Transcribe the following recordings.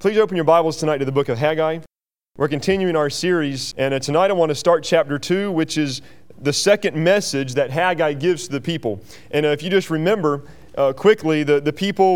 Please open your Bibles tonight to the book of Haggai. We're continuing our series, and tonight I want to start chapter 2, which is the second message that Haggai gives to the people. And if you just remember quickly, the people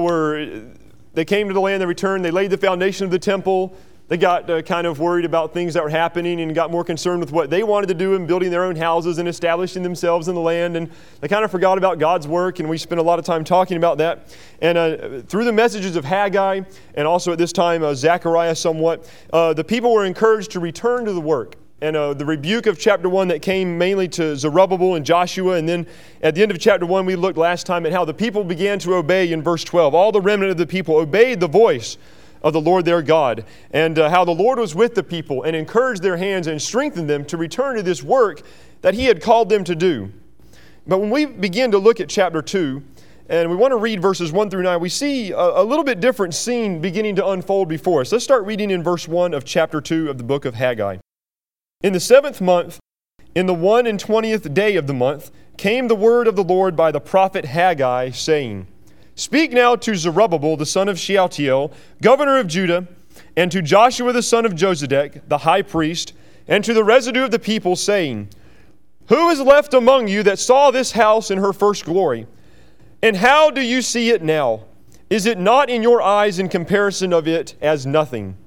they came to the land, they returned, they laid the foundation of the temple. They got kind of worried about things that were happening and got more concerned with what they wanted to do in building their own houses and establishing themselves in the land. And they kind of forgot about God's work, and we spent a lot of time talking about that. And through the messages of Haggai, and also at this time Zechariah somewhat, the people were encouraged to return to the work. And the rebuke of chapter 1 that came mainly to Zerubbabel and Joshua, and then at the end of chapter 1 we looked last time at how the people began to obey in verse 12. All the remnant of the people obeyed the voice of the Lord their God, and how the Lord was with the people and encouraged their hands and strengthened them to return to this work that He had called them to do. But when we begin to look at chapter 2, and we want to read verses 1 through 9, we see a little bit different scene beginning to unfold before us. Let's start reading in verse 1 of chapter 2 of the book of Haggai. In the 7th month, in the 21st day of the month, came the word of the Lord by the prophet Haggai, saying, Speak now to Zerubbabel the son of Shealtiel, governor of Judah, and to Joshua the son of Josedek, the high priest, and to the residue of the people, saying, Who is left among you that saw this house in her first glory? And how do you see it now? Is it not in your eyes in comparison of it as nothing?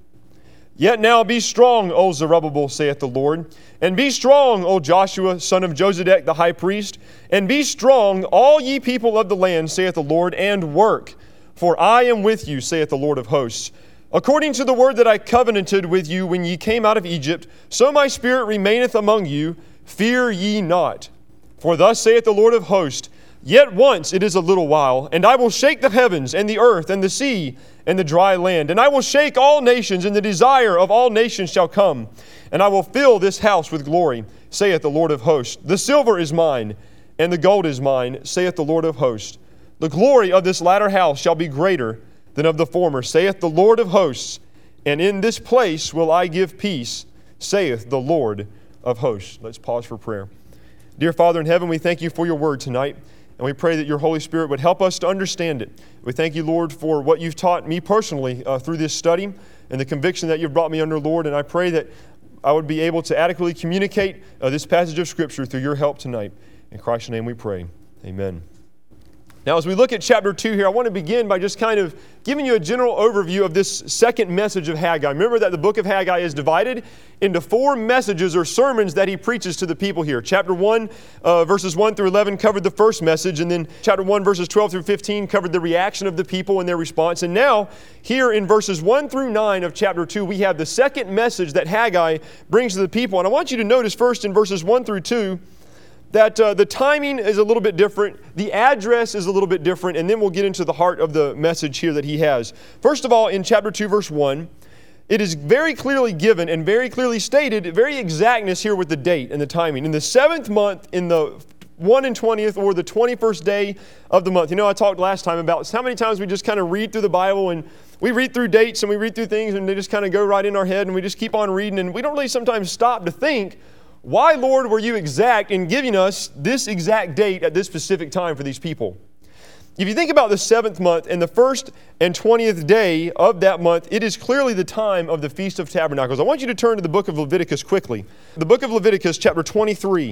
Yet now be strong, O Zerubbabel, saith the Lord, and be strong, O Joshua, son of Josedek, the high priest, and be strong, all ye people of the land, saith the Lord, and work, for I am with you, saith the Lord of hosts. According to the word that I covenanted with you when ye came out of Egypt, so my spirit remaineth among you, fear ye not. For thus saith the Lord of hosts, Yet once it is a little while, and I will shake the heavens, and the earth, and the sea, and the dry land. And I will shake all nations, and the desire of all nations shall come. And I will fill this house with glory, saith the Lord of hosts. The silver is mine, and the gold is mine, saith the Lord of hosts. The glory of this latter house shall be greater than of the former, saith the Lord of hosts. And in this place will I give peace, saith the Lord of hosts. Let's pause for prayer. Dear Father in heaven, we thank you for your word tonight. And we pray that your Holy Spirit would help us to understand it. We thank you, Lord, for what you've taught me personally through this study and the conviction that you've brought me under, Lord. And I pray that I would be able to adequately communicate this passage of Scripture through your help tonight. In Christ's name we pray. Amen. Now, as we look at chapter 2 here, I want to begin by just kind of giving you a general overview of this second message of Haggai. Remember that the book of Haggai is divided into 4 messages or sermons that he preaches to the people here. Chapter 1, verses 1 through 11 covered the first message, and then chapter 1, verses 12 through 15 covered the reaction of the people and their response. And now, here in verses 1 through 9 of chapter 2, we have the second message that Haggai brings to the people. And I want you to notice first in verses 1 through 2, that the timing is a little bit different, the address is a little bit different, and then we'll get into the heart of the message here that he has. First of all, in chapter 2, verse 1, it is very clearly given and very clearly stated, very exactness here with the date and the timing. In the 7th month, in the 21st or the 21st day of the month. You know, I talked last time about how many times we just kind of read through the Bible and we read through dates and we read through things and they just kind of go right in our head and we just keep on reading and we don't really sometimes stop to think, why, Lord, were you exact in giving us this exact date at this specific time for these people? If you think about the 7th month and the 1st and 20th day of that month, it is clearly the time of the Feast of Tabernacles. I want you to turn to the book of Leviticus quickly. The book of Leviticus, chapter 23.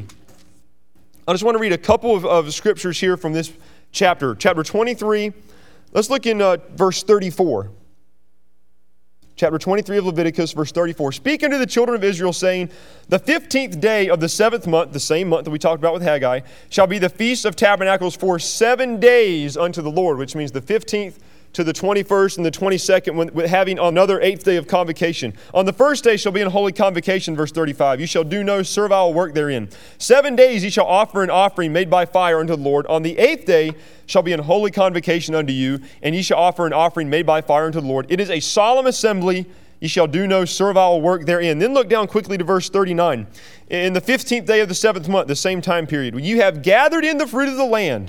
I just want to read a couple of scriptures here from this chapter. Chapter 23, let's look in verse 34. Chapter 23 of Leviticus, verse 34. Speak unto the children of Israel, saying, The 15th day of the 7th month, the same month that we talked about with Haggai, shall be the Feast of Tabernacles for 7 days unto the Lord, which means the 15th to the 21st and the 22nd, with having another 8th day of convocation. On the first day shall be an holy convocation, verse 35. You shall do no servile work therein. 7 days ye shall offer an offering made by fire unto the Lord. On the 8th day shall be an holy convocation unto you, and ye shall offer an offering made by fire unto the Lord. It is a solemn assembly. Ye shall do no servile work therein. Then look down quickly to verse 39. In the 15th day of the 7th month, the same time period, when you have gathered in the fruit of the land,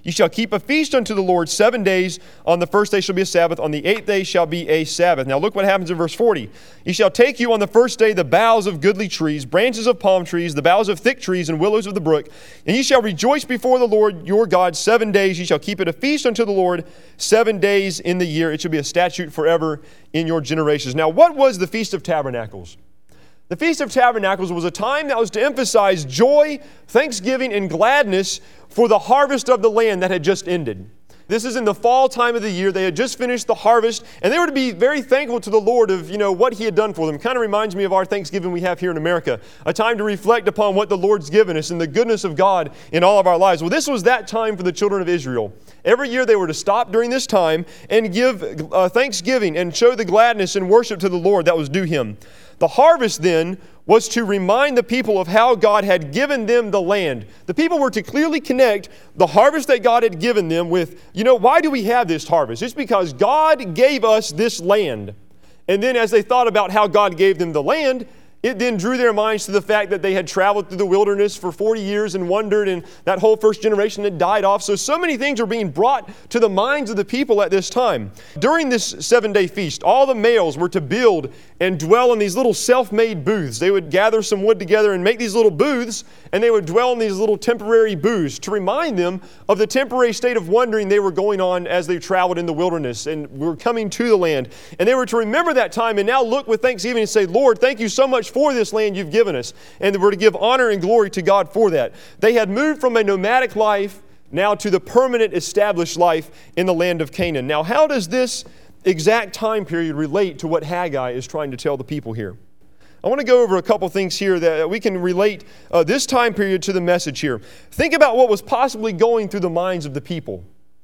You shall keep a feast unto the Lord 7 days. On the first day shall be a Sabbath. On the 8th day shall be a Sabbath. Now look what happens in verse 40. You shall take you on the first day the boughs of goodly trees, branches of palm trees, the boughs of thick trees, and willows of the brook. And ye shall rejoice before the Lord your God 7 days. Ye shall keep it a feast unto the Lord 7 days in the year. It shall be a statute forever in your generations. Now what was the Feast of Tabernacles? The Feast of Tabernacles was a time that was to emphasize joy, thanksgiving, and gladness for the harvest of the land that had just ended. This is in the fall time of the year. They had just finished the harvest, and they were to be very thankful to the Lord of, what He had done for them. Kind of reminds me of our Thanksgiving we have here in America, a time to reflect upon what the Lord's given us and the goodness of God in all of our lives. Well, this was that time for the children of Israel. Every year they were to stop during this time and give thanksgiving and show the gladness and worship to the Lord that was due Him. The harvest then was to remind the people of how God had given them the land. The people were to clearly connect the harvest that God had given them with, why do we have this harvest? It's because God gave us this land. And then as they thought about how God gave them the land, it then drew their minds to the fact that they had traveled through the wilderness for 40 years and wandered, and that whole first generation had died off. So many things are being brought to the minds of the people at this time. During this 7-day feast, all the males were to build and dwell in these little self-made booths. They would gather some wood together and make these little booths, and they would dwell in these little temporary booths to remind them of the temporary state of wandering they were going on as they traveled in the wilderness and were coming to the land. And they were to remember that time and now look with thanksgiving and say, Lord, thank you so much for this land you've given us. And they were to give honor and glory to God for that. They had moved from a nomadic life now to the permanent established life in the land of Canaan. Now, how does this exact time period relate to what Haggai is trying to tell the people here? I want to go over a couple things here that we can relate this time period to the message here. Think about what was possibly going through the minds of the people.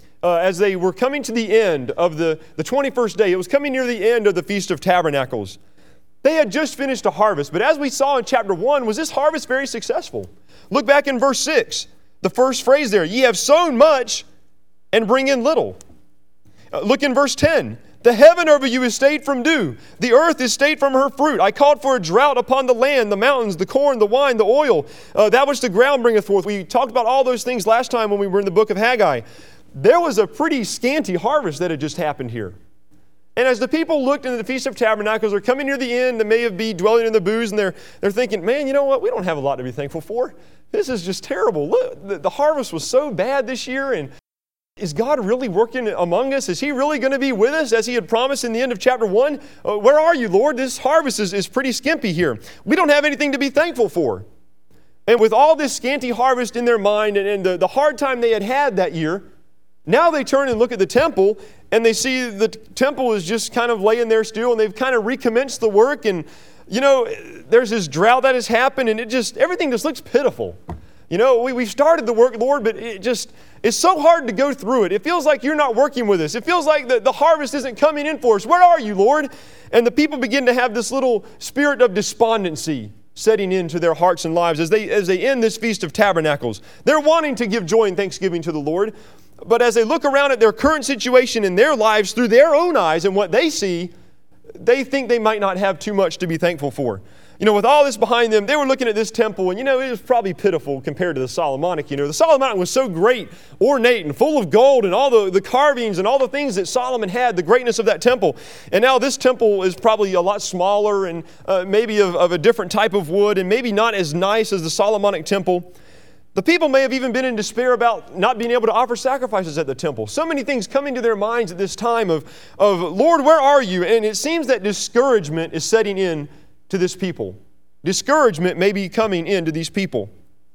As they were coming to the end of the 21st day, it was coming near the end of the Feast of Tabernacles. They had just finished a harvest, but as we saw in chapter 1, was this harvest very successful? Look back in verse 6, the first phrase there, ye have sown much and bring in little. Look in verse 10, the heaven over you is stayed from dew, the earth is stayed from her fruit. I called for a drought upon the land, the mountains, the corn, the wine, the oil, that which the ground bringeth forth. We talked about all those things last time when we were in the book of Haggai. There was a pretty scanty harvest that had just happened here. And as the people looked into the Feast of Tabernacles, they're coming near the end, they may be dwelling in the booths, and they're thinking, man, you know what? We don't have a lot to be thankful for. This is just terrible. Look, the harvest was so bad this year, and is God really working among us? Is He really going to be with us as He had promised in the end of chapter 1? Where are you, Lord? This harvest is pretty skimpy here. We don't have anything to be thankful for. And with all this scanty harvest in their mind and the hard time they had that year, now they turn and look at the temple, and they see the temple is just kind of laying there still, and they've kind of recommenced the work, and there's this drought that has happened, and everything just looks pitiful. We've started the work, Lord, but it's so hard to go through it. It feels like you're not working with us. It feels like the harvest isn't coming in for us. Where are you, Lord? And the people begin to have this little spirit of despondency setting into their hearts and lives as they end this Feast of Tabernacles. They're wanting to give joy and thanksgiving to the Lord, but as they look around at their current situation in their lives through their own eyes and what they see, they think they might not have too much to be thankful for. With all this behind them, they were looking at this temple, and it was probably pitiful compared to the Solomonic. The Solomonic was so great, ornate, and full of gold, and all the carvings and all the things that Solomon had, the greatness of that temple. And now this temple is probably a lot smaller and maybe of a different type of wood, and maybe not as nice as the Solomonic temple. The people may have even been in despair about not being able to offer sacrifices at the temple. So many things coming to their minds at this time of Lord, where are you? And it seems that discouragement is setting in to this people. Discouragement may be coming into these people.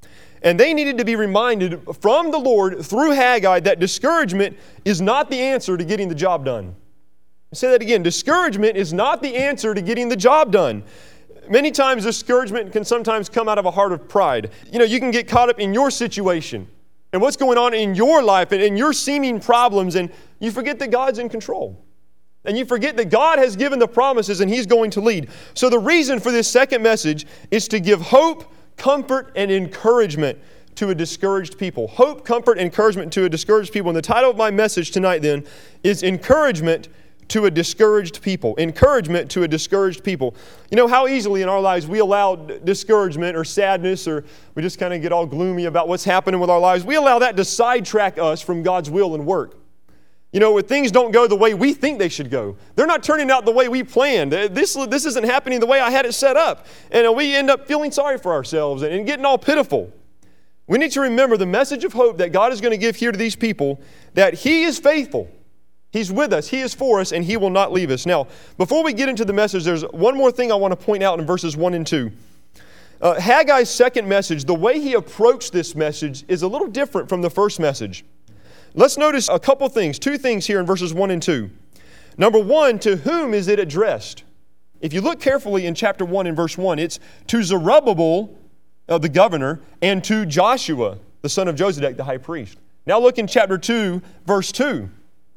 And they needed to be reminded from the Lord through Haggai that discouragement is not the answer to getting the job done. I'll say that again. Discouragement is not the answer to getting the job done. Many times discouragement can sometimes come out of a heart of pride. You can get caught up in your situation and what's going on in your life and in your seeming problems, and you forget that God's in control. And you forget that God has given the promises and He's going to lead. So the reason for this second message is to give hope, comfort, and encouragement to a discouraged people. Hope, comfort, and encouragement to a discouraged people. And the title of my message tonight then is Encouragement to a discouraged people. Encouragement to a discouraged people. You know how easily in our lives we allow discouragement or sadness, or we just kind of get all gloomy about what's happening with our lives. We allow that to sidetrack us from God's will and work. You know, when things don't go the way we think they should go, they're not turning out the way we planned. This isn't happening the way I had it set up. And we end up feeling sorry for ourselves and getting all pitiful. We need to remember the message of hope that God is going to give here to these people, that He is faithful. He's with us, He is for us, and He will not leave us. Now, before we get into the message, there's one more thing I want to point out in verses 1 and 2. Haggai's second message, the way he approached this message is a little different from the first message. Let's notice a couple things, two things here in verses 1 and 2. Number one, to whom is it addressed? If you look carefully in chapter 1 and verse 1, it's to Zerubbabel, the governor, and to Joshua, the son of Josedek, the high priest. Now look in chapter 2, verse 2.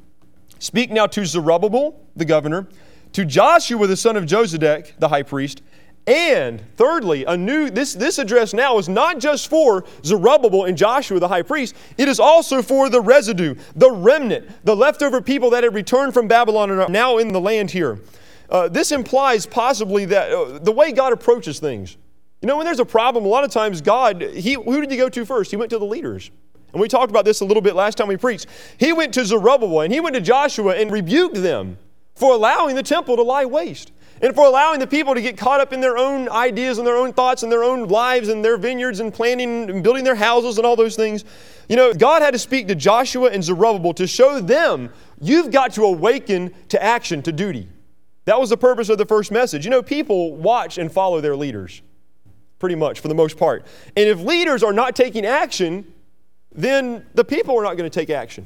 Speak now to Zerubbabel, the governor, to Joshua, the son of Josedek, the high priest, and thirdly, this address now is not just for Zerubbabel and Joshua, the high priest. It is also for the residue, the remnant, the leftover people that have returned from Babylon and are now in the land here. This implies possibly that the way God approaches things. You know, when there's a problem, a lot of times God, who did He go to first? He went to the leaders. And we talked about this a little bit last time we preached. He went to Zerubbabel and he went to Joshua and rebuked them for allowing the temple to lie waste and for allowing the people to get caught up in their own ideas and their own thoughts and their own lives and their vineyards and planting and building their houses and all those things. You know, God had to speak to Joshua and Zerubbabel to show them, you've got to awaken to action, to duty. That was the purpose of the first message. You know, people watch and follow their leaders, pretty much, for the most part. And if leaders are not taking action, then the people are not going to take action.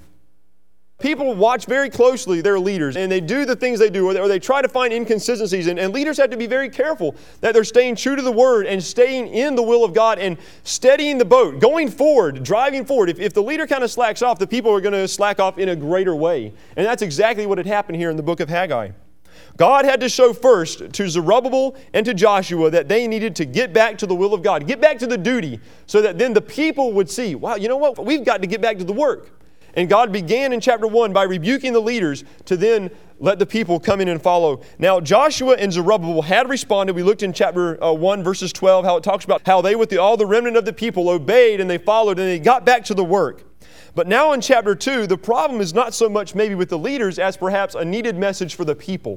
People watch very closely their leaders, and they do the things they do, or they try to find inconsistencies, and leaders have to be very careful that they're staying true to the Word and staying in the will of God and steadying the boat, going forward, driving forward. If the leader kind of slacks off, the people are going to slack off in a greater way. And that's exactly what had happened here in the book of Haggai. God had to show first to Zerubbabel and to Joshua that they needed to get back to the will of God, get back to the duty, so that then the people would see, wow, you know what? We've got to get back to the work. And God began in chapter 1 by rebuking the leaders to then let the people come in and follow. Now, Joshua and Zerubbabel had responded. We looked in chapter 1, verses 12, how it talks about how they, with all the remnant of the people, obeyed and they followed and they got back to the work. But now in chapter 2, the problem is not so much maybe with the leaders as perhaps a needed message for the people.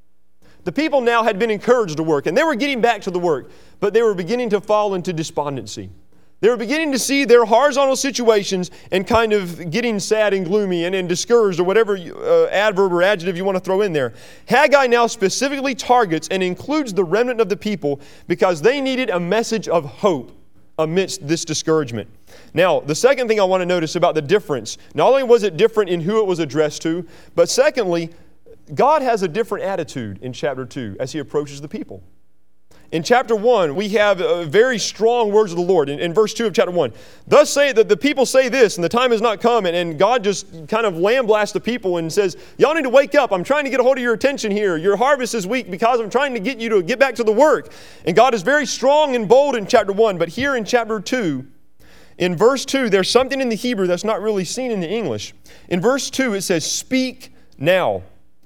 The people now had been encouraged to work, and they were getting back to the work, but they were beginning to fall into despondency. They were beginning to see their horizontal situations and kind of getting sad and gloomy and discouraged, or whatever adverb or adjective you want to throw in there. Haggai now specifically targets and includes the remnant of the people because they needed a message of hope amidst this discouragement. Now, the second thing I want to notice about the difference, not only was it different in who it was addressed to, but secondly, God has a different attitude in chapter 2 as He approaches the people. In chapter 1, we have very strong words of the Lord. In verse 2 of chapter 1, thus say that the people say this, and the time has not come, and God just kind of lamblasts the people and says, y'all need to wake up. I'm trying to get a hold of your attention here. Your harvest is weak because I'm trying to get you to get back to the work. And God is very strong and bold in chapter 1, but here in chapter 2, in verse 2, there's something in the Hebrew that's not really seen in the English. In verse 2, it says, speak now.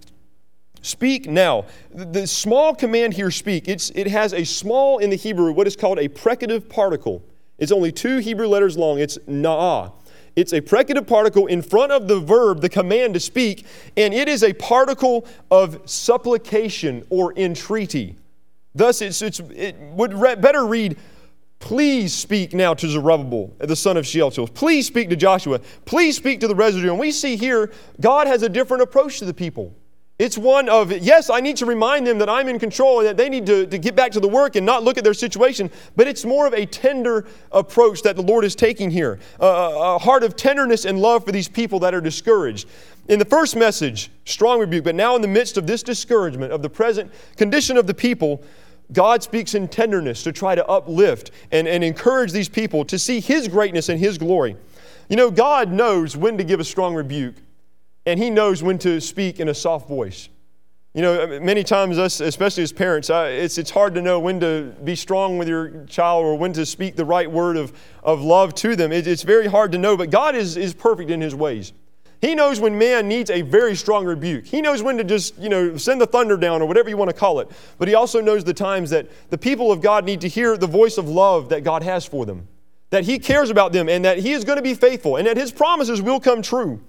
Speak now. The small command here, speak, it has a small in the Hebrew, what is called a precative particle. It's only 2 Hebrew letters long. It's na'ah. It's a precative particle in front of the verb, the command to speak, and it is a particle of supplication or entreaty. Thus, it would better read, please speak now to Zerubbabel, the son of Shealtiel. Please speak to Joshua. Please speak to the residue. And we see here, God has a different approach to the people. It's one of, yes, I need to remind them that I'm in control and that they need to get back to the work and not look at their situation, but it's more of a tender approach that the Lord is taking here. A heart of tenderness and love for these people that are discouraged. In the first message, strong rebuke, but now in the midst of this discouragement of the present condition of the people, God speaks in tenderness to try to uplift and encourage these people to see His greatness and His glory. You know, God knows when to give a strong rebuke, and He knows when to speak in a soft voice. You know, many times us, especially as parents, it's hard to know when to be strong with your child or when to speak the right word of love to them. It's very hard to know, but God is perfect in His ways. He knows when man needs a very strong rebuke. He knows when to just, send the thunder down or whatever you want to call it. But he also knows the times that the people of God need to hear the voice of love that God has for them. That He cares about them and that He is going to be faithful and that His promises will come true.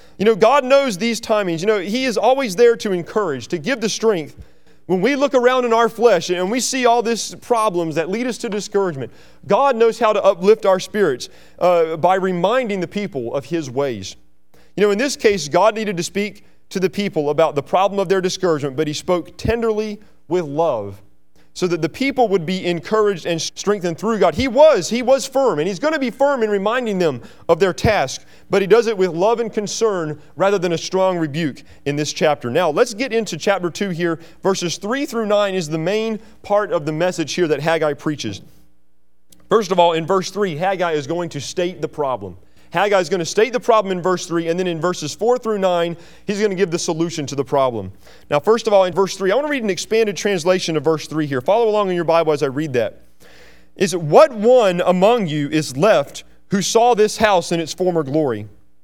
God knows these timings. He is always there to encourage, to give the strength. When we look around in our flesh and we see all these problems that lead us to discouragement, God knows how to uplift our spirits by reminding the people of His ways. In this case, God needed to speak to the people about the problem of their discouragement, but He spoke tenderly with love so that the people would be encouraged and strengthened through God. He was firm, and He's going to be firm in reminding them of their task, but He does it with love and concern rather than a strong rebuke in this chapter. Now, let's get into chapter 2 here. Verses 3 through 9 is the main part of the message here that Haggai preaches. First of all, in verse 3, Haggai is going to state the problem. Haggai is going to state the problem in verse 3, and then in verses 4 through 9, he's going to give the solution to the problem. Now, first of all, in verse 3, I want to read an expanded translation of verse 3 here. Follow along in your Bible as I read that. Is it what one among you is left who saw this house in its former glory?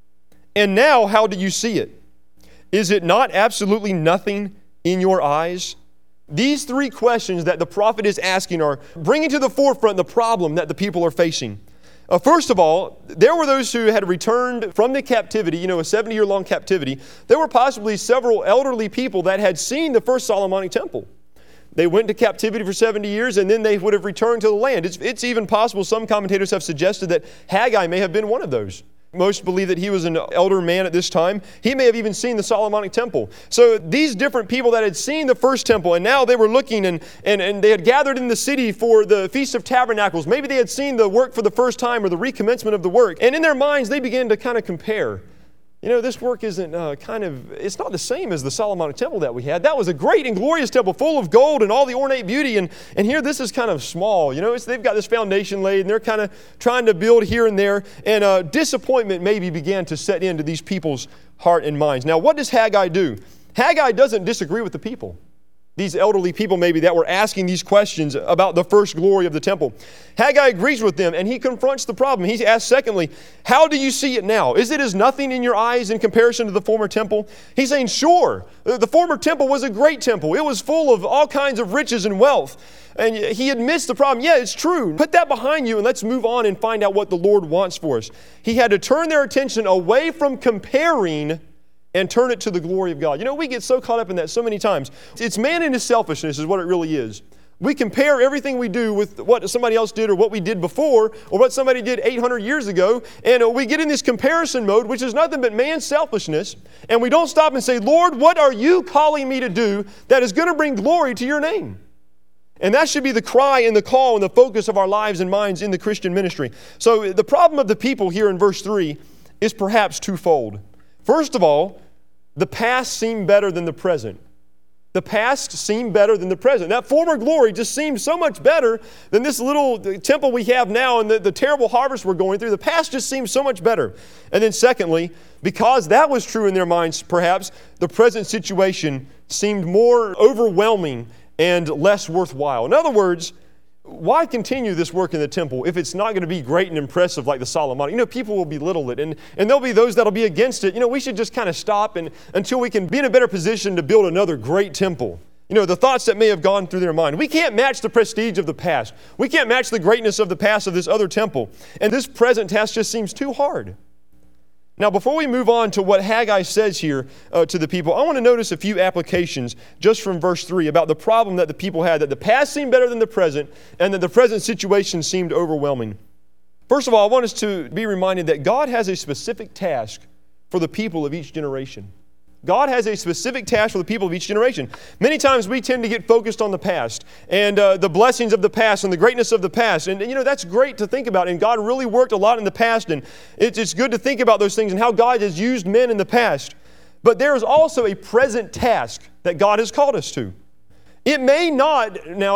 And now, how do you see it? Is it not absolutely nothing in your eyes? These three questions that the prophet is asking are bringing to the forefront the problem that the people are facing. First of all, there were those who had returned from the captivity, a 70-year-long captivity. There were possibly several elderly people that had seen the first Solomonic temple. They went to captivity for 70 years and then they would have returned to the land. It's even possible, some commentators have suggested that Haggai may have been one of those. Most believe that he was an elder man at this time. He may have even seen the Solomonic temple. So these different people that had seen the first temple and now they were looking and they had gathered in the city for the Feast of Tabernacles. Maybe they had seen the work for the first time or the recommencement of the work. And in their minds they began to kind of compare. This work isn't it's not the same as the Solomonic temple that we had. That was a great and glorious temple full of gold and all the ornate beauty. And here this is kind of small. They've got this foundation laid and they're kind of trying to build here and there. And disappointment maybe began to set into these people's heart and minds. Now, what does Haggai do? Haggai doesn't disagree with the people. These elderly people maybe that were asking these questions about the first glory of the temple. Haggai agrees with them and he confronts the problem. He asks secondly, how do you see it now? Is it as nothing in your eyes in comparison to the former temple? He's saying, sure, the former temple was a great temple. It was full of all kinds of riches and wealth. And he admits the problem. Yeah, it's true. Put that behind you and let's move on and find out what the Lord wants for us. He had to turn their attention away from comparing and turn it to the glory of God. We get so caught up in that so many times. It's man and his selfishness is what it really is. We compare everything we do with what somebody else did or what we did before or what somebody did 800 years ago. And we get in this comparison mode, which is nothing but man's selfishness. And we don't stop and say, Lord, what are you calling me to do that is going to bring glory to your name? And that should be the cry and the call and the focus of our lives and minds in the Christian ministry. So the problem of the people here in verse 3 is perhaps twofold. First of all, the past seemed better than the present. The past seemed better than the present. That former glory just seemed so much better than this little temple we have now and the terrible harvest we're going through. The past just seems so much better. And then secondly, because that was true in their minds, perhaps, the present situation seemed more overwhelming and less worthwhile. In other words, why continue this work in the temple if it's not going to be great and impressive like the Solomonic? People will belittle it, and there'll be those that'll be against it. We should just kind of stop until we can be in a better position to build another great temple. The thoughts that may have gone through their mind. We can't match the prestige of the past. We can't match the greatness of the past of this other temple. And this present task just seems too hard. Now, before we move on to what Haggai says here to the people, I want to notice a few applications just from verse 3 about the problem that the people had, that the past seemed better than the present, and that the present situation seemed overwhelming. First of all, I want us to be reminded that God has a specific task for the people of each generation. God has a specific task for the people of each generation. Many times we tend to get focused on the past and the blessings of the past and the greatness of the past. And that's great to think about. And God really worked a lot in the past. And it's good to think about those things and how God has used men in the past. But there is also a present task that God has called us to. It may not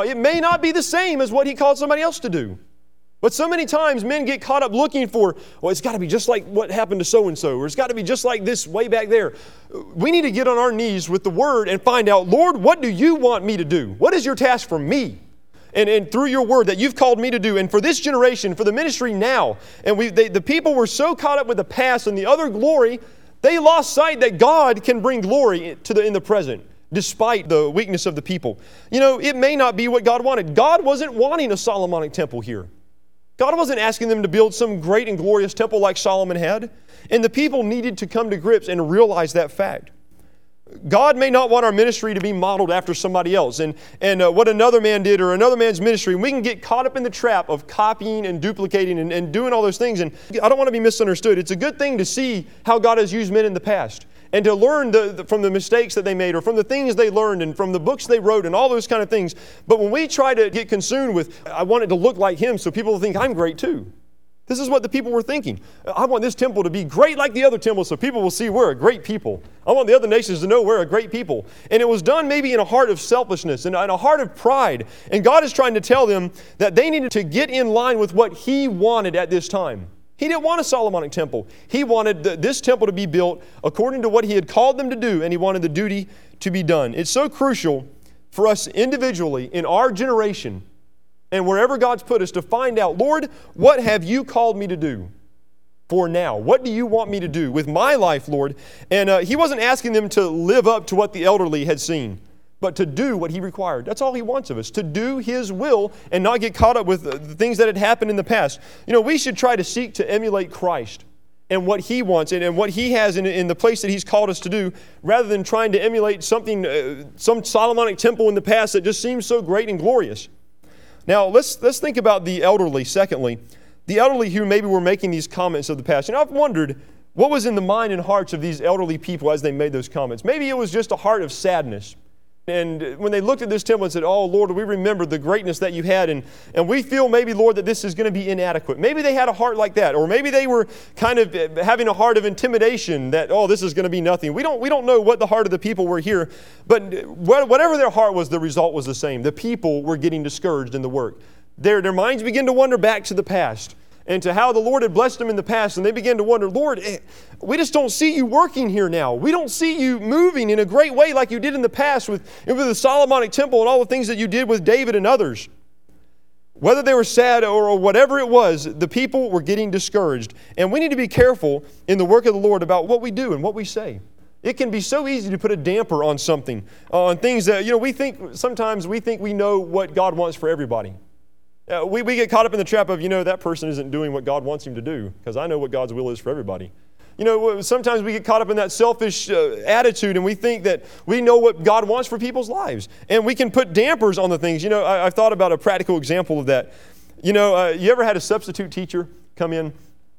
be the same as what He called somebody else to do. But so many times men get caught up looking for, it's got to be just like what happened to so-and-so, or it's got to be just like this way back there. We need to get on our knees with the Word and find out, Lord, what do you want me to do? What is your task for me? And through your Word that you've called me to do, and for this generation, for the ministry now. And the people were so caught up with the past and the other glory They lost sight that God can bring glory in the present, despite the weakness of the people. You know, it may not be what God wanted. God wasn't wanting a Solomonic temple here. God wasn't asking them to build some great and glorious temple like Solomon had. And the people needed to come to grips and realize that fact. God may not want our ministry to be modeled after somebody else and what another man did or another man's ministry. We can get caught up in the trap of copying and duplicating and doing all those things. And I don't want to be misunderstood. It's a good thing to see how God has used men in the past and to learn from the mistakes that they made or from the things they learned and from the books they wrote and all those kind of things. But when we try to get consumed with, I want it to look like him so people will think I'm great too. This is what the people were thinking. I want this temple to be great like the other temples so people will see we're a great people. I want the other nations to know we're a great people. And it was done maybe in a heart of selfishness and a heart of pride. And God is trying to tell them that they needed to get in line with what He wanted at this time. He didn't want a Solomonic temple. He wanted this temple to be built according to what He had called them to do, and He wanted the duty to be done. It's so crucial for us individually in our generation and wherever God's put us to find out, Lord, what have You called me to do for now? What do You want me to do with my life, Lord? And He wasn't asking them to live up to what the elderly had seen, but to do what He required. That's all He wants of us, to do His will and not get caught up with the things that had happened in the past. You know, we should try to seek to emulate Christ and what He wants and what He has in the place that He's called us to do, rather than trying to emulate something, some Solomonic temple in the past that just seems so great and glorious. Now, let's think about the elderly, secondly. The elderly who maybe were making these comments of the past. You know, I've wondered what was in the mind and hearts of these elderly people as they made those comments. Maybe it was just a heart of sadness. And when they looked at this temple and said, oh, Lord, we remember the greatness that You had, and we feel maybe, Lord, that this is going to be inadequate. Maybe they had a heart like that. Or maybe they were kind of having a heart of intimidation that, oh, this is going to be nothing. We don't know what the heart of the people were here. But whatever their heart was, the result was the same. The people were getting discouraged in the work. Their minds began to wander back to the past and to how the Lord had blessed them in the past. And they began to wonder, Lord, we just don't see You working here now. We don't see You moving in a great way like You did in the past with the Solomonic temple and all the things that You did with David and others. Whether they were sad or whatever it was, the people were getting discouraged. And we need to be careful in the work of the Lord about what we do and what we say. It can be so easy to put a damper on something, on things that, you know, sometimes we think we know what God wants for everybody. We get caught up in the trap of, you know, that person isn't doing what God wants him to do, because I know what God's will is for everybody. You know, sometimes we get caught up in that selfish attitude, and we think that we know what God wants for people's lives. And we can put dampers on the things. You know, I've thought about a practical example of that. You know, you ever had a substitute teacher come in?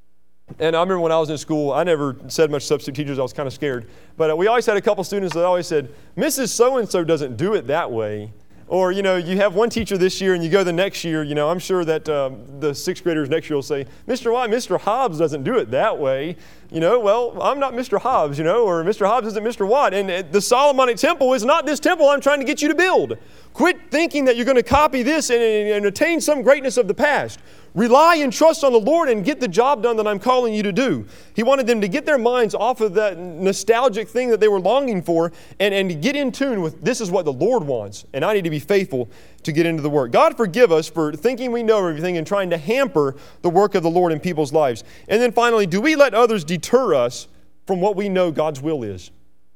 And I remember when I was in school, I never said much to substitute teachers. I was kind of scared. But we always had a couple students that always said, Mrs. So-and-so doesn't do it that way. Or, you know, you have one teacher this year and you go the next year, you know, I'm sure that the sixth graders next year will say, Mr. White, Mr. Hobbs doesn't do it that way. You know, well, I'm not Mr. Hobbs, you know, or Mr. Hobbs isn't Mr. Watt. And the Solomonic temple is not this temple I'm trying to get you to build. Quit thinking that you're going to copy this and attain some greatness of the past. Rely and trust on the Lord and get the job done that I'm calling you to do. He wanted them to get their minds off of that nostalgic thing that they were longing for and get in tune with, this is what the Lord wants, and I need to be faithful to get into the work. God forgive us for thinking we know everything and trying to hamper the work of the Lord in people's lives. And then finally, do we let others deter us from what we know God's will is?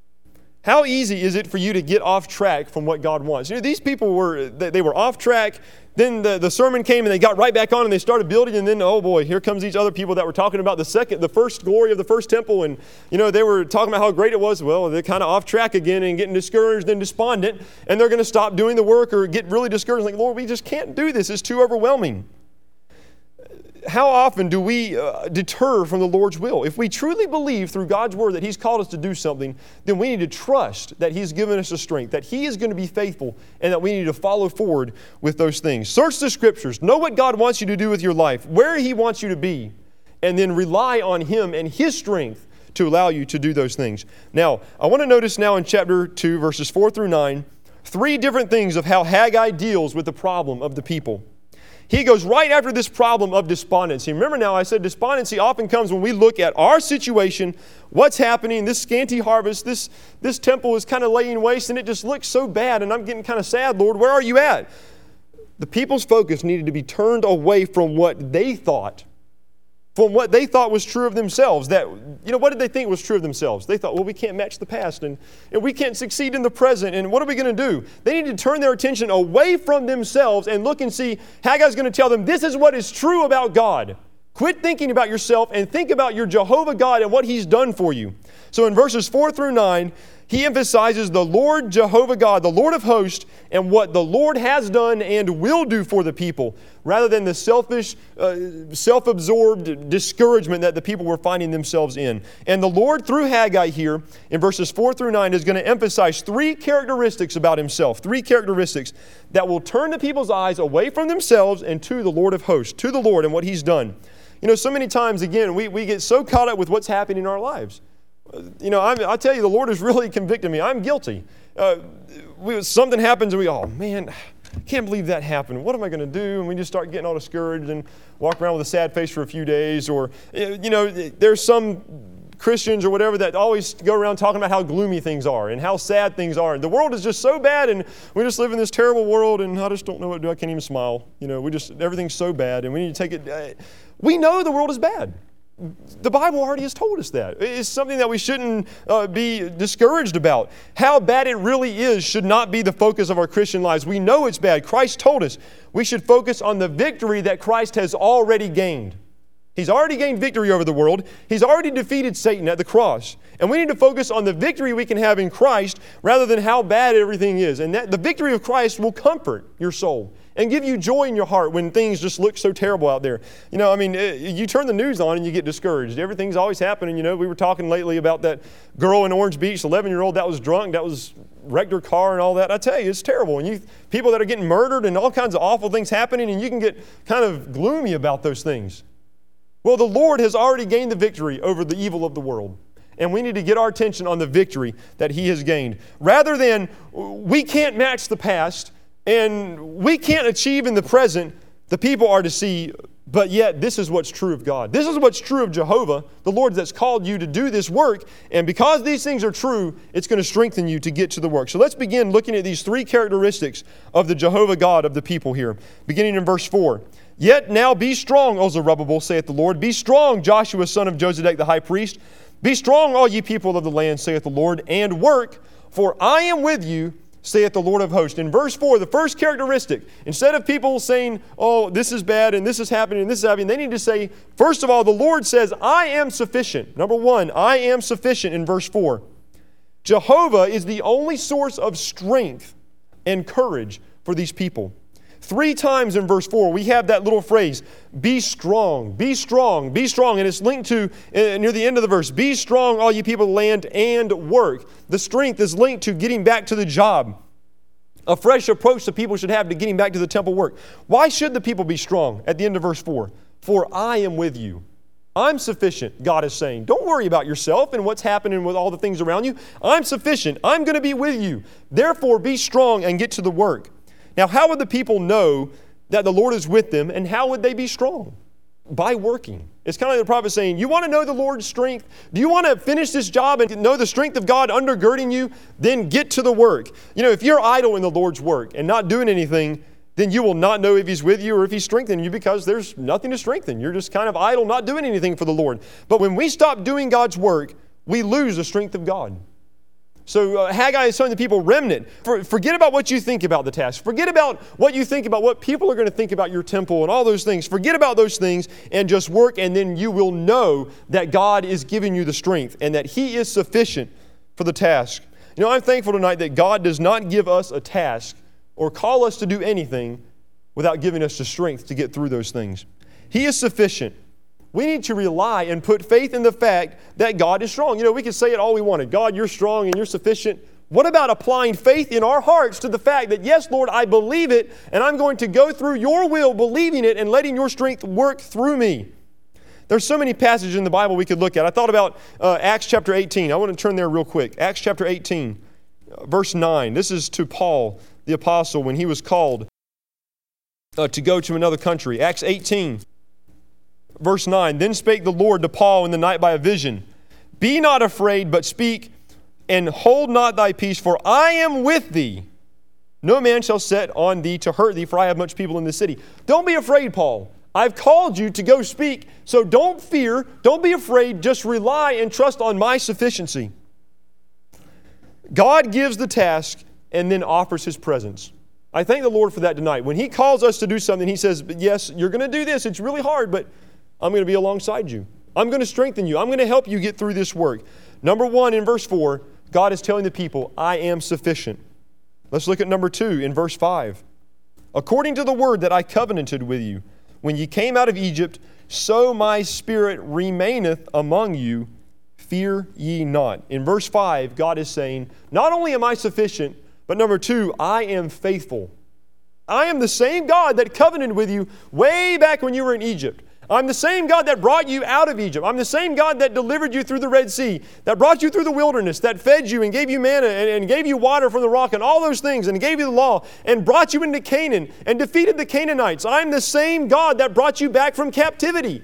How easy is it for you to get off track from what God wants? You know, these people were off track. Then the sermon came and they got right back on and they started building, and then, oh boy, here comes these other people that were talking about the first glory of the first temple, and, you know, they were talking about how great it was. Well, they're kind of off track again and getting discouraged and despondent, and they're going to stop doing the work or get really discouraged, like, Lord, we just can't do this. It's too overwhelming. How often do we deter from the Lord's will? If we truly believe through God's Word that He's called us to do something, then we need to trust that He's given us the strength, that He is going to be faithful, and that we need to follow forward with those things. Search the Scriptures. Know what God wants you to do with your life, where He wants you to be, and then rely on Him and His strength to allow you to do those things. Now, I want to notice now in chapter 2, verses 4 through 9, 3 different things of how Haggai deals with the problem of the people. He goes right after this problem of despondency. Remember now, I said despondency often comes when we look at our situation, what's happening, this scanty harvest, this temple is kind of laying waste, and it just looks so bad, and I'm getting kind of sad, Lord, where are you at? The people's focus needed to be turned away from what they thought from what they thought was true of themselves. What did they think was true of themselves? They thought, well, we can't match the past, and we can't succeed in the present, and what are we going to do? They need to turn their attention away from themselves and look and see, Haggai's going to tell them, this is what is true about God. Quit thinking about yourself and think about your Jehovah God and what He's done for you. So in verses 4 through 9, he emphasizes the Lord Jehovah God, the Lord of hosts, and what the Lord has done and will do for the people, rather than the selfish, self-absorbed discouragement that the people were finding themselves in. And the Lord, through Haggai here, in verses 4 through 9, is going to emphasize three characteristics about Himself, three characteristics that will turn the people's eyes away from themselves and to the Lord of hosts, to the Lord and what He's done. So many times, again, we get so caught up with what's happening in our lives. I tell you, the Lord has really convicted me. I'm guilty. Something happens and oh man, I can't believe that happened. What am I going to do? And we just start getting all discouraged and walk around with a sad face for a few days. Or, there's some Christians or whatever that always go around talking about how gloomy things are and how sad things are. And the world is just so bad, and we just live in this terrible world, and I just don't know what to do. I can't even smile. Everything's so bad, and we need to take it. We know the world is bad. The Bible already has told us that. It's something that we shouldn't be discouraged about. How bad it really is should not be the focus of our Christian lives. We know it's bad. Christ told us we should focus on the victory that Christ has already gained. He's already gained victory over the world. He's already defeated Satan at the cross. And we need to focus on the victory we can have in Christ rather than how bad everything is. And that the victory of Christ will comfort your soul and give you joy in your heart when things just look so terrible out there. You turn the news on and you get discouraged. Everything's always happening. We were talking lately about that girl in Orange Beach, 11-year-old that was drunk, that was wrecked her car and all that. I tell you, it's terrible. And people that are getting murdered and all kinds of awful things happening, and you can get kind of gloomy about those things. Well, the Lord has already gained the victory over the evil of the world. And we need to get our attention on the victory that He has gained. Rather than we can't match the past and we can't achieve in the present, the people are to see, but yet this is what's true of God. This is what's true of Jehovah, the Lord that's called you to do this work. And because these things are true, it's going to strengthen you to get to the work. So let's begin looking at these three characteristics of the Jehovah God of the people here. Beginning in verse 4. Yet now be strong, O Zerubbabel, saith the Lord. Be strong, Joshua, son of Josedek, the high priest. Be strong, all ye people of the land, saith the Lord, and work, for I am with you, saith the Lord of hosts. In verse 4, the first characteristic, instead of people saying, oh, this is bad and this is happening and this is happening, they need to say, first of all, the Lord says, I am sufficient. Number one, I am sufficient in verse 4. Jehovah is the only source of strength and courage for these people. 3 times in verse 4, we have that little phrase, be strong, be strong, be strong. And it's linked to, near the end of the verse, be strong, all ye people of the land, and work. The strength is linked to getting back to the job. A fresh approach the people should have to getting back to the temple work. Why should the people be strong at the end of verse 4? For I am with you. I'm sufficient, God is saying. Don't worry about yourself and what's happening with all the things around you. I'm sufficient. I'm going to be with you. Therefore, be strong and get to the work. Now, how would the people know that the Lord is with them, and how would they be strong? By working. It's kind of like the prophet saying, you want to know the Lord's strength? Do you want to finish this job and know the strength of God undergirding you? Then get to the work. If you're idle in the Lord's work and not doing anything, then you will not know if He's with you or if He's strengthening you, because there's nothing to strengthen. You're just kind of idle, not doing anything for the Lord. But when we stop doing God's work, we lose the strength of God. So Haggai is telling the people, remnant, forget about what you think about the task. Forget about what you think about what people are going to think about your temple and all those things. Forget about those things and just work, and then you will know that God is giving you the strength and that He is sufficient for the task. I'm thankful tonight that God does not give us a task or call us to do anything without giving us the strength to get through those things. He is sufficient. We need to rely and put faith in the fact that God is strong. We can say it all we wanted. God, you're strong and you're sufficient. What about applying faith in our hearts to the fact that, yes, Lord, I believe it, and I'm going to go through your will, believing it, and letting your strength work through me. There's so many passages in the Bible we could look at. I thought about Acts chapter 18. I want to turn there real quick. Acts chapter 18, verse 9. This is to Paul, the apostle, when he was called to go to another country. Acts 18. Verse 9, then spake the Lord to Paul in the night by a vision, be not afraid, but speak, and hold not thy peace, for I am with thee. No man shall set on thee to hurt thee, for I have much people in the city. Don't be afraid, Paul. I've called you to go speak, so don't fear, don't be afraid, just rely and trust on my sufficiency. God gives the task and then offers His presence. I thank the Lord for that tonight. When He calls us to do something, He says, yes, you're going to do this. It's really hard, but I'm going to be alongside you. I'm going to strengthen you. I'm going to help you get through this work. Number 1, in verse 4, God is telling the people, I am sufficient. Let's look at number 2 in verse 5. According to the word that I covenanted with you, when ye came out of Egypt, so my spirit remaineth among you, fear ye not. In verse 5, God is saying, not only am I sufficient, but number 2, I am faithful. I am the same God that covenanted with you way back when you were in Egypt. I'm the same God that brought you out of Egypt. I'm the same God that delivered you through the Red Sea, that brought you through the wilderness, that fed you and gave you manna and gave you water from the rock and all those things and gave you the law and brought you into Canaan and defeated the Canaanites. I'm the same God that brought you back from captivity.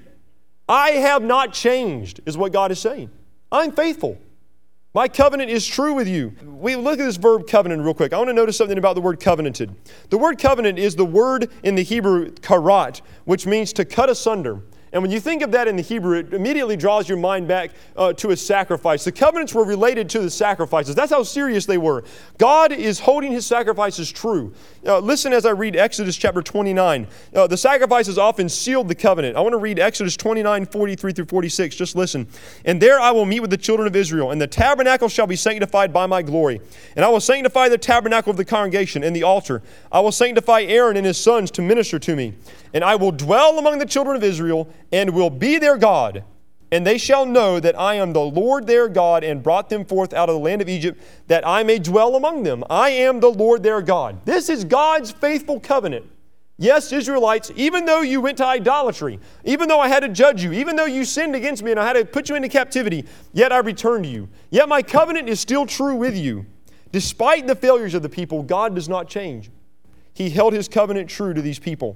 I have not changed, is what God is saying. I'm faithful. My covenant is true with you. We look at this verb covenant real quick. I want to notice something about the word covenanted. The word covenant is the word in the Hebrew karat, which means to cut asunder. And when you think of that in the Hebrew, it immediately draws your mind back to a sacrifice. The covenants were related to the sacrifices. That's how serious they were. God is holding His sacrifices true. Listen as I read Exodus chapter 29. The sacrifices often sealed the covenant. I want to read Exodus 29, 43 through 46. Just listen. And there I will meet with the children of Israel, and the tabernacle shall be sanctified by my glory. And I will sanctify the tabernacle of the congregation and the altar. I will sanctify Aaron and his sons to minister to me. And I will dwell among the children of Israel, and will be their God. And they shall know that I am the Lord their God, and brought them forth out of the land of Egypt, that I may dwell among them. I am the Lord their God. This is God's faithful covenant. Yes, Israelites, even though you went to idolatry, even though I had to judge you, even though you sinned against me and I had to put you into captivity, yet I returned to you. Yet my covenant is still true with you. Despite the failures of the people, God does not change. He held His covenant true to these people.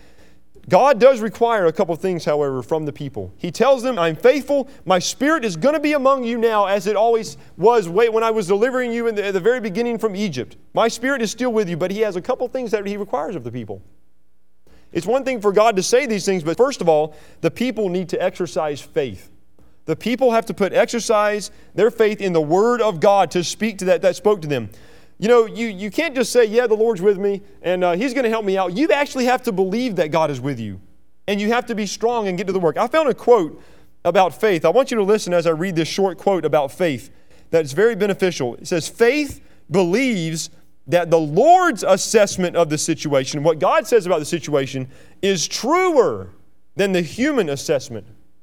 God does require a couple things, however, from the people. He tells them, I'm faithful. My spirit is going to be among you now as it always was when I was delivering you at the very beginning from Egypt. My spirit is still with you, but He has a couple things that He requires of the people. It's one thing for God to say these things, but first of all, the people need to exercise faith. The people have to exercise their faith in the Word of God to speak to that spoke to them. You know, you can't just say, yeah, the Lord's with me, and He's going to help me out. You actually have to believe that God is with you, and you have to be strong and get to the work. I found a quote about faith. I want you to listen as I read this short quote about faith that's very beneficial. It says, faith believes that the Lord's assessment of the situation, what God says about the situation, is truer than the human assessment.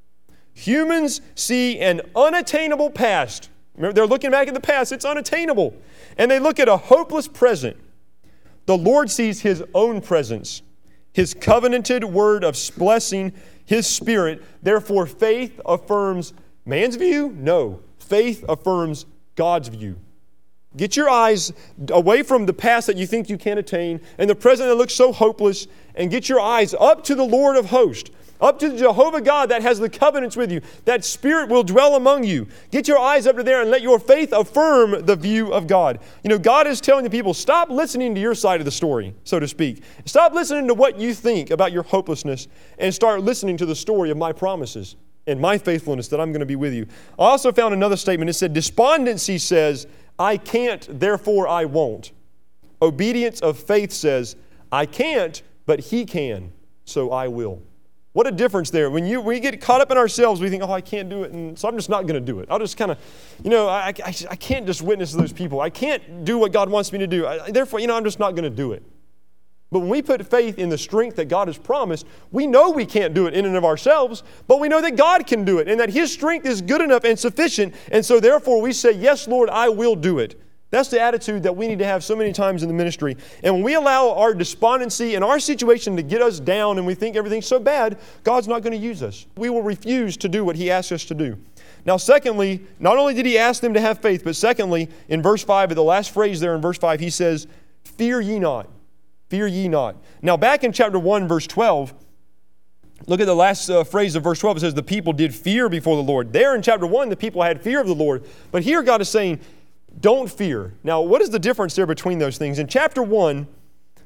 Humans see an unattainable past. Remember, they're looking back at the past. It's unattainable. And they look at a hopeless present. The Lord sees His own presence, His covenanted word of blessing, His Spirit. Therefore, faith affirms man's view? No. Faith affirms God's view. Get your eyes away from the past that you think you can't attain and the present that looks so hopeless, and get your eyes up to the Lord of hosts, up to Jehovah God that has the covenants with you. That Spirit will dwell among you. Get your eyes up to there and let your faith affirm the view of God. You know, God is telling the people, stop listening to your side of the story, so to speak. Stop listening to what you think about your hopelessness and start listening to the story of my promises and my faithfulness that I'm going to be with you. I also found another statement. It said, despondency says, I can't, therefore I won't. Obedience of faith says, I can't, but He can, so I will. What a difference there. When we get caught up in ourselves, we think, oh, I can't do it, and so I'm just not going to do it. I'll just kind of, I can't just witness to those people. I can't do what God wants me to do. Therefore, I'm just not going to do it. But when we put faith in the strength that God has promised, we know we can't do it in and of ourselves, but we know that God can do it and that His strength is good enough and sufficient, and so therefore we say, yes, Lord, I will do it. That's the attitude that we need to have so many times in the ministry. And when we allow our despondency and our situation to get us down and we think everything's so bad, God's not going to use us. We will refuse to do what He asks us to do. Now, secondly, not only did He ask them to have faith, but secondly, in verse 5, at the last phrase there in verse 5, He says, fear ye not. Fear ye not. Now, back in chapter 1, verse 12, look at the last phrase of verse 12. It says, the people did fear before the Lord. There in chapter 1, the people had fear of the Lord. But here God is saying, don't fear. Now, what is the difference there between those things? In chapter 1,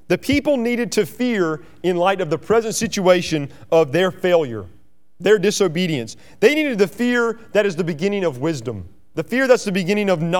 The people needed to fear in light of the present situation of their failure, their disobedience. They needed the fear that is the beginning of wisdom, the fear that's the beginning of knowledge.